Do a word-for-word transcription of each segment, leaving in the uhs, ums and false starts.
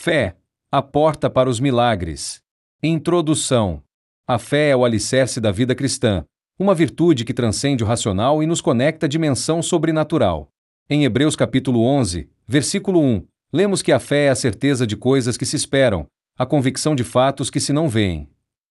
Fé, a porta para os milagres. Introdução. A fé é o alicerce da vida cristã, uma virtude que transcende o racional e nos conecta à dimensão sobrenatural. Em Hebreus capítulo onze, versículo um, lemos que a fé é a certeza de coisas que se esperam, a convicção de fatos que se não veem.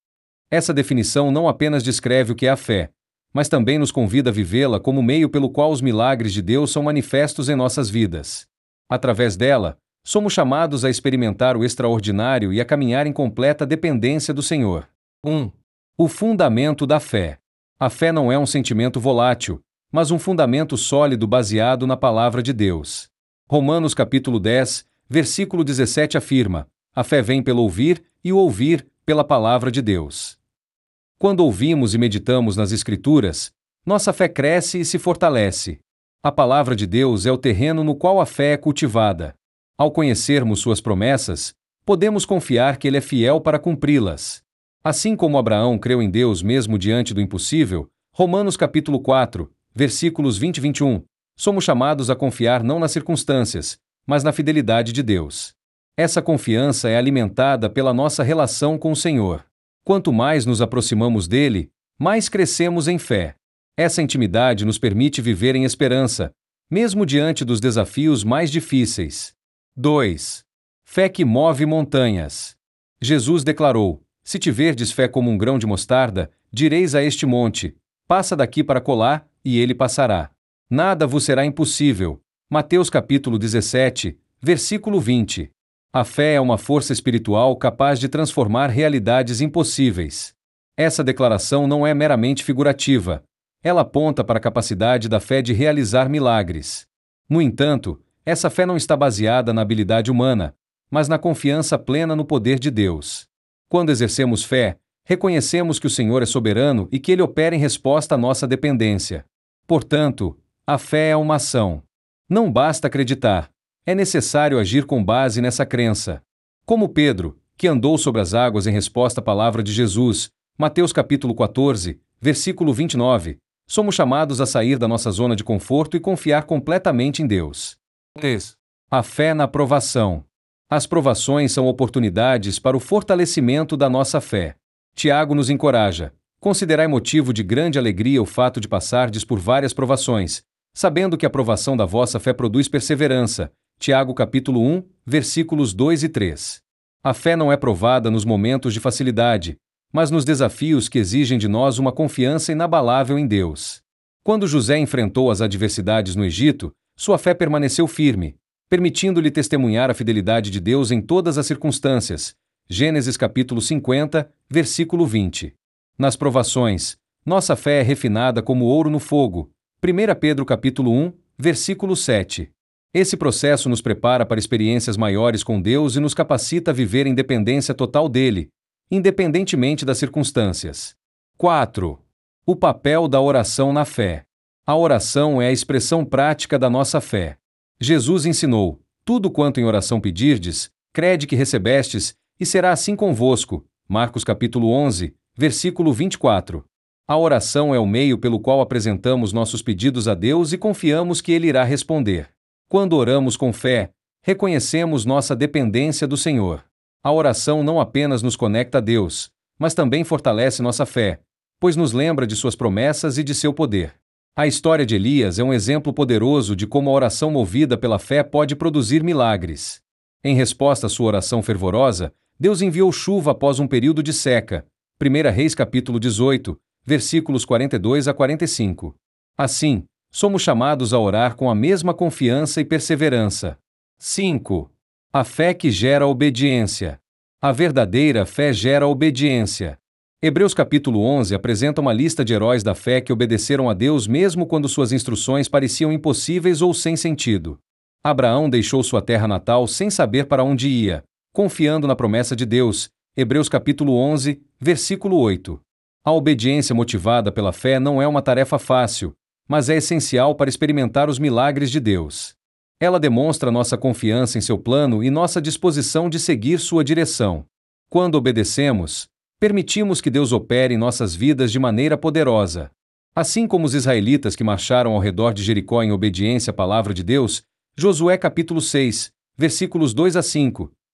Essa definição não apenas descreve o que é a fé, mas também nos convida a vivê-la como meio pelo qual os milagres de Deus são manifestos em nossas vidas. Através dela, somos chamados a experimentar o extraordinário e a caminhar em completa dependência do Senhor. um. O fundamento da fé. A fé não é um sentimento volátil, mas um fundamento sólido baseado na palavra de Deus. Romanos capítulo dez, versículo dezessete afirma: a fé vem pelo ouvir, e o ouvir, pela palavra de Deus. Quando ouvimos e meditamos nas Escrituras, nossa fé cresce e se fortalece. A palavra de Deus é o terreno no qual a fé é cultivada. Ao conhecermos suas promessas, podemos confiar que Ele é fiel para cumpri-las. Assim como Abraão creu em Deus mesmo diante do impossível, Romanos capítulo quatro, versículos vinte e vinte e um, somos chamados a confiar não nas circunstâncias, mas na fidelidade de Deus. Essa confiança é alimentada pela nossa relação com o Senhor. Quanto mais nos aproximamos dele, mais crescemos em fé. Essa intimidade nos permite viver em esperança, mesmo diante dos desafios mais difíceis. dois. Fé que move montanhas. Jesus declarou: se tiverdes fé como um grão de mostarda, direis a este monte: passa daqui para colar, e ele passará. Nada vos será impossível. Mateus capítulo dezessete, versículo vinte. A fé é uma força espiritual capaz de transformar realidades impossíveis. Essa declaração não é meramente figurativa. Ela aponta para a capacidade da fé de realizar milagres. No entanto, essa fé não está baseada na habilidade humana, mas na confiança plena no poder de Deus. Quando exercemos fé, reconhecemos que o Senhor é soberano e que Ele opera em resposta à nossa dependência. Portanto, a fé é uma ação. Não basta acreditar. É necessário agir com base nessa crença. Como Pedro, que andou sobre as águas em resposta à palavra de Jesus, Mateus capítulo quatorze, versículo vinte e nove, somos chamados a sair da nossa zona de conforto e confiar completamente em Deus. três. A fé na provação. As provações são oportunidades para o fortalecimento da nossa fé. Tiago nos encoraja: considerai motivo de grande alegria o fato de passardes por várias provações, sabendo que a provação da vossa fé produz perseverança. Tiago capítulo um, versículos dois e três. A fé não é provada nos momentos de facilidade, mas nos desafios que exigem de nós uma confiança inabalável em Deus. Quando José enfrentou as adversidades no Egito, sua fé permaneceu firme, permitindo-lhe testemunhar a fidelidade de Deus em todas as circunstâncias. Gênesis capítulo cinquenta, versículo vinte. Nas provações, nossa fé é refinada como ouro no fogo. primeira Pedro capítulo um, versículo sete. Esse processo nos prepara para experiências maiores com Deus e nos capacita a viver em dependência total dele, independentemente das circunstâncias. quatro. O papel da oração na fé. A oração é a expressão prática da nossa fé. Jesus ensinou: tudo quanto em oração pedirdes, crede que recebestes, e será assim convosco. Marcos capítulo onze, versículo vinte e quatro. A oração é o meio pelo qual apresentamos nossos pedidos a Deus e confiamos que Ele irá responder. Quando oramos com fé, reconhecemos nossa dependência do Senhor. A oração não apenas nos conecta a Deus, mas também fortalece nossa fé, pois nos lembra de suas promessas e de seu poder. A história de Elias é um exemplo poderoso de como a oração movida pela fé pode produzir milagres. Em resposta à sua oração fervorosa, Deus enviou chuva após um período de seca. primeira Reis capítulo dezoito, versículos quarenta e dois a quarenta e cinco. Assim, somos chamados a orar com a mesma confiança e perseverança. cinco. A fé que gera obediência. A verdadeira fé gera obediência. Hebreus capítulo onze apresenta uma lista de heróis da fé que obedeceram a Deus mesmo quando suas instruções pareciam impossíveis ou sem sentido. Abraão deixou sua terra natal sem saber para onde ia, confiando na promessa de Deus. Hebreus capítulo onze, versículo oito. A obediência motivada pela fé não é uma tarefa fácil, mas é essencial para experimentar os milagres de Deus. Ela demonstra nossa confiança em seu plano e nossa disposição de seguir sua direção. Quando obedecemos, permitimos que Deus opere em nossas vidas de maneira poderosa. Assim como os israelitas que marcharam ao redor de Jericó em obediência à palavra de Deus, Josué capítulo seis, versículos dois a cinco,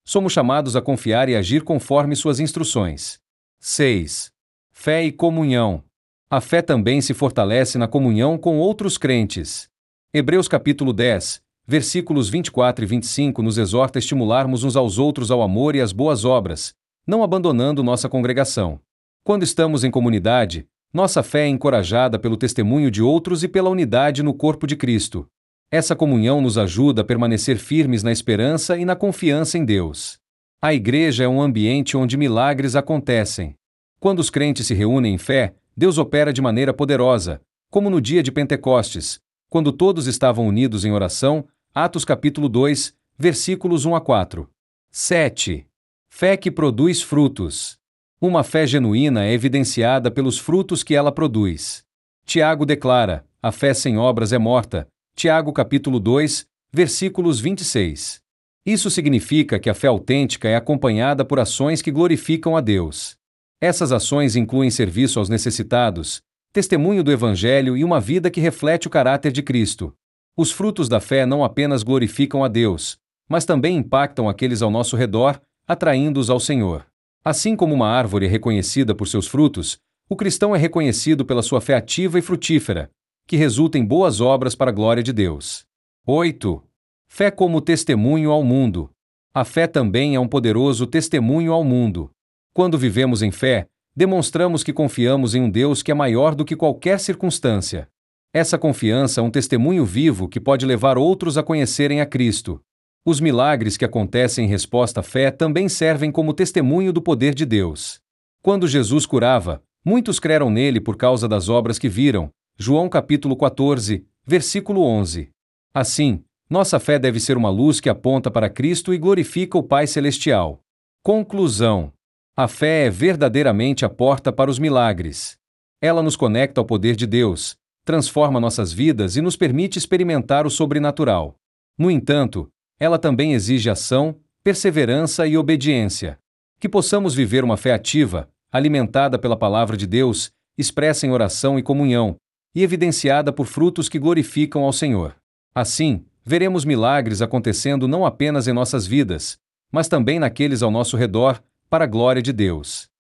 Somos chamados a confiar e agir conforme suas instruções. seis. Fé e comunhão. A fé também se fortalece na comunhão com outros crentes. Hebreus capítulo dez, versículos vinte e quatro e vinte e cinco nos exorta a estimularmos uns aos outros ao amor e às boas obras, não abandonando nossa congregação. Quando estamos em comunidade, nossa fé é encorajada pelo testemunho de outros e pela unidade no corpo de Cristo. Essa comunhão nos ajuda a permanecer firmes na esperança e na confiança em Deus. A igreja é um ambiente onde milagres acontecem. Quando os crentes se reúnem em fé, Deus opera de maneira poderosa, como no dia de Pentecostes, quando todos estavam unidos em oração, Atos capítulo dois, versículos um a quatro. sete. Fé que produz frutos. Uma fé genuína é evidenciada pelos frutos que ela produz. Tiago declara: a fé sem obras é morta. Tiago capítulo dois, versículos vinte e seis. Isso significa que a fé autêntica é acompanhada por ações que glorificam a Deus. Essas ações incluem serviço aos necessitados, testemunho do Evangelho e uma vida que reflete o caráter de Cristo. Os frutos da fé não apenas glorificam a Deus, mas também impactam aqueles ao nosso redor, atraindo-os ao Senhor. Assim como uma árvore é reconhecida por seus frutos, o cristão é reconhecido pela sua fé ativa e frutífera, que resulta em boas obras para a glória de Deus. oito. Fé como testemunho ao mundo. A fé também é um poderoso testemunho ao mundo. Quando vivemos em fé, demonstramos que confiamos em um Deus que é maior do que qualquer circunstância. Essa confiança é um testemunho vivo que pode levar outros a conhecerem a Cristo. Os milagres que acontecem em resposta à fé também servem como testemunho do poder de Deus. Quando Jesus curava, muitos creram nele por causa das obras que viram. João capítulo quatorze, versículo onze. Assim, nossa fé deve ser uma luz que aponta para Cristo e glorifica o Pai Celestial. Conclusão. A fé é verdadeiramente a porta para os milagres. Ela nos conecta ao poder de Deus, transforma nossas vidas e nos permite experimentar o sobrenatural. No entanto, ela também exige ação, perseverança e obediência. Que possamos viver uma fé ativa, alimentada pela palavra de Deus, expressa em oração e comunhão, e evidenciada por frutos que glorificam ao Senhor. Assim, veremos milagres acontecendo não apenas em nossas vidas, mas também naqueles ao nosso redor, para a glória de Deus.